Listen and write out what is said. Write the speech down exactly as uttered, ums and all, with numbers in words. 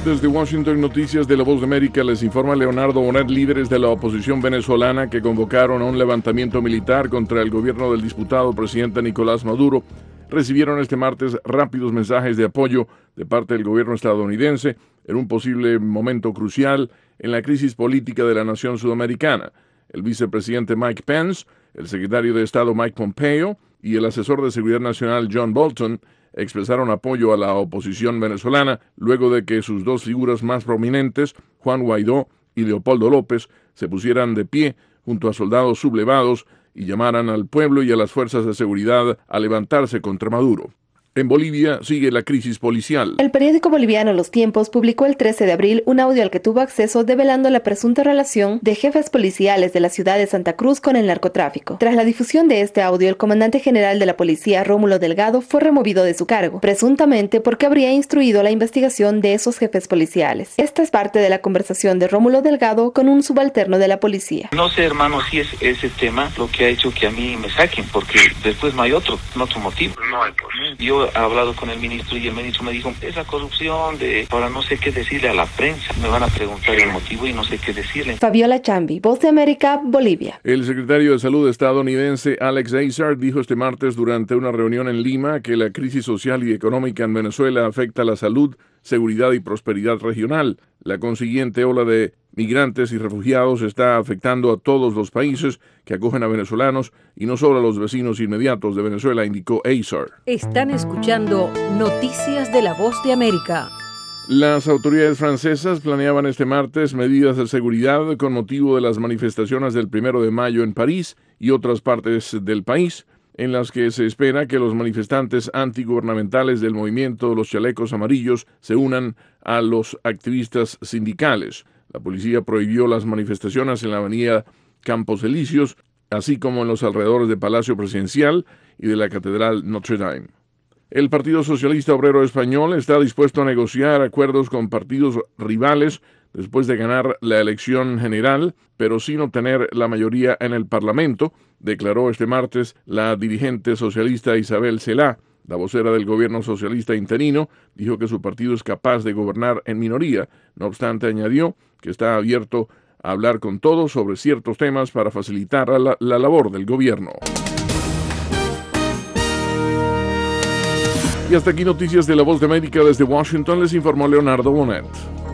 Desde Washington, Noticias de la Voz de América, les informa Leonardo Bonet. Líderes de la oposición venezolana que convocaron a un levantamiento militar contra el gobierno del disputado presidente Nicolás Maduro recibieron este martes rápidos mensajes de apoyo de parte del gobierno estadounidense en un posible momento crucial en la crisis política de la nación sudamericana. El vicepresidente Mike Pence, el secretario de Estado Mike Pompeo y el asesor de Seguridad Nacional John Bolton expresaron apoyo a la oposición venezolana luego de que sus dos figuras más prominentes, Juan Guaidó y Leopoldo López, se pusieran de pie junto a soldados sublevados y llamaran al pueblo y a las fuerzas de seguridad a levantarse contra Maduro. En Bolivia sigue la crisis policial. El periódico boliviano Los Tiempos publicó el trece de abril un audio al que tuvo acceso develando la presunta relación de jefes policiales de la ciudad de Santa Cruz con el narcotráfico. Tras la difusión de este audio, el comandante general de la policía, Rómulo Delgado, fue removido de su cargo, presuntamente porque habría instruido la investigación de esos jefes policiales. Esta es parte de la conversación de Rómulo Delgado con un subalterno de la policía. No sé, hermano, si es ese tema lo que ha hecho que a mí me saquen, porque después no hay otro, no otro motivo. No hay por Yo he hablado con el ministro y el ministro me dijo, esa corrupción de... Ahora no sé qué decirle a la prensa. Me van a preguntar el motivo y no sé qué decirle. Fabiola Chambi, Voz de América, Bolivia. El secretario de Salud estadounidense Alex Azar dijo este martes durante una reunión en Lima que la crisis social y económica en Venezuela afecta la salud, seguridad y prosperidad regional. La consiguiente ola de migrantes y refugiados está afectando a todos los países que acogen a venezolanos y no solo a los vecinos inmediatos de Venezuela, indicó Azar. Están escuchando Noticias de la Voz de América. Las autoridades francesas planeaban este martes medidas de seguridad con motivo de las manifestaciones del primero de mayo en París y otras partes del país, en las que se espera que los manifestantes antigubernamentales del movimiento de los chalecos amarillos se unan a los activistas sindicales. La policía prohibió las manifestaciones en la avenida Campos Elíseos, así como en los alrededores del Palacio Presidencial y de la Catedral Notre Dame. El Partido Socialista Obrero Español está dispuesto a negociar acuerdos con partidos rivales después de ganar la elección general, pero sin obtener la mayoría en el Parlamento, declaró este martes la dirigente socialista Isabel Celá. La vocera del gobierno socialista interino dijo que su partido es capaz de gobernar en minoría. No obstante, añadió que está abierto a hablar con todos sobre ciertos temas para facilitar la, la labor del gobierno. Y hasta aquí Noticias de la Voz de América. Desde Washington les informó Leonardo Bonet.